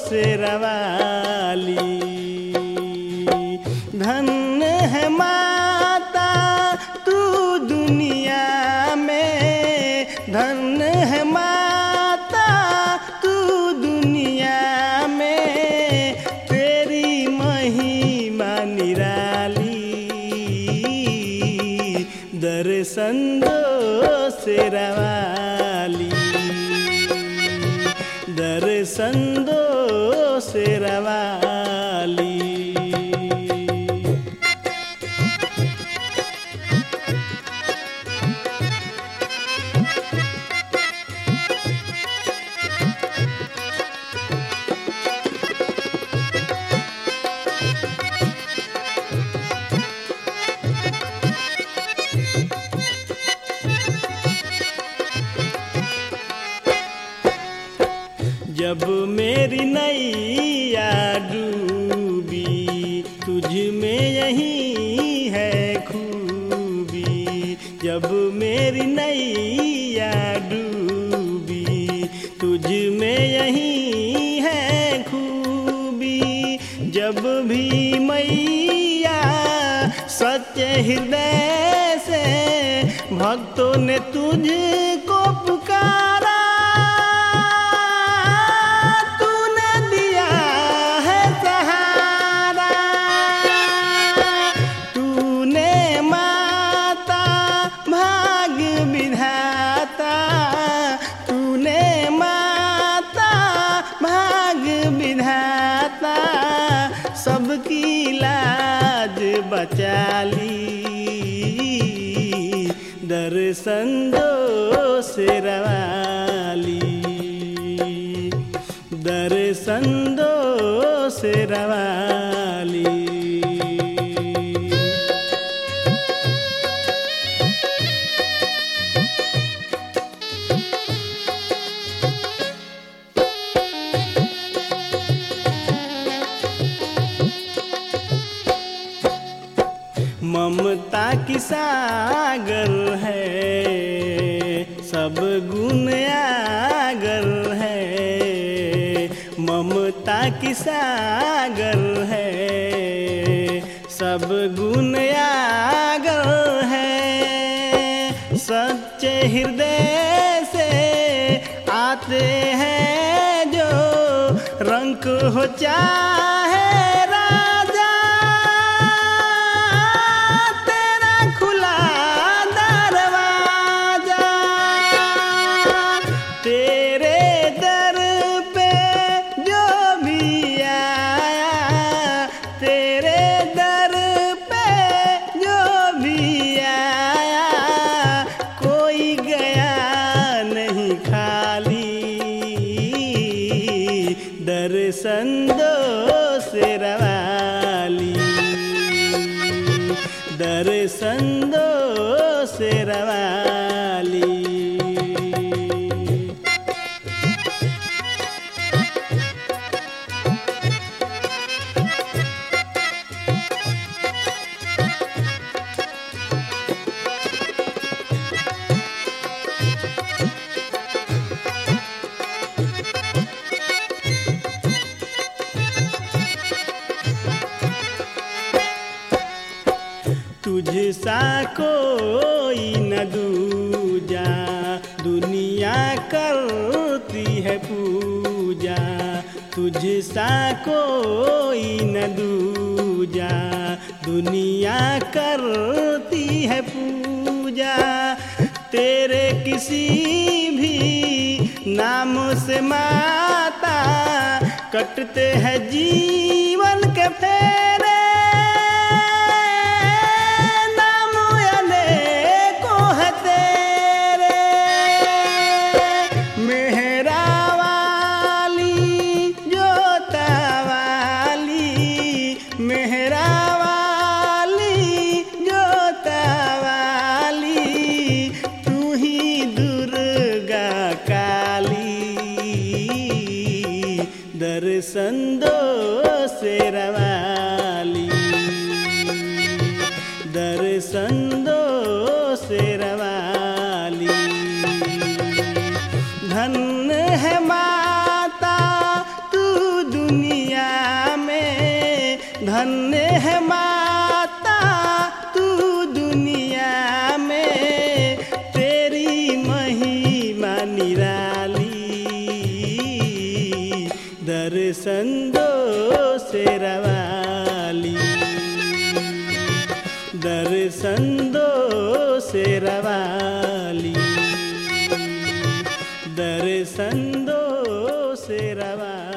शेरवाली। धन्य है माता तू दुनिया में, धन्य है माता तू दुनिया में, तेरी महिमा निराली। दर्शन दो शेरवाली, दर्शन दो शेरवाली। जब मेरी नैया डूबी, तुझ में यही है खूबी। जब मेरी नैया डूबी, तुझ में यही है खूबी। जब भी मैया सच्चे हृदय से भक्तों ने तुझको पुकारा, सबकी लाज बचा ली। दर्शन दो शेरवाली, दर्शन दो शेरवाली। ममता की सागर है, सब गुण आगर है। ममता की सागर है, सब गुण आगर है। सच्चे हृदय से आते हैं जो, रंग हो चाहे दर्शन दो शेरवाली, दर्शन दो शेरवाली। तुझसा कोई न दूजा, दुनिया करती है पूजा। तुझसा कोई न दूजा, दुनिया करती है पूजा। तेरे किसी भी नाम से माता, कटते हैं जीवन के फेरे। दर्शन दो शेरवाली, दर्शन दो शेरवाली। धन्य है माता तू धन्य है माता तू दुनिया में, तेरी महिमा निराली। दर्शन दो शेरा वाली, दर्शन दो शेरा वाली, दर्शन दो शेरा वाली।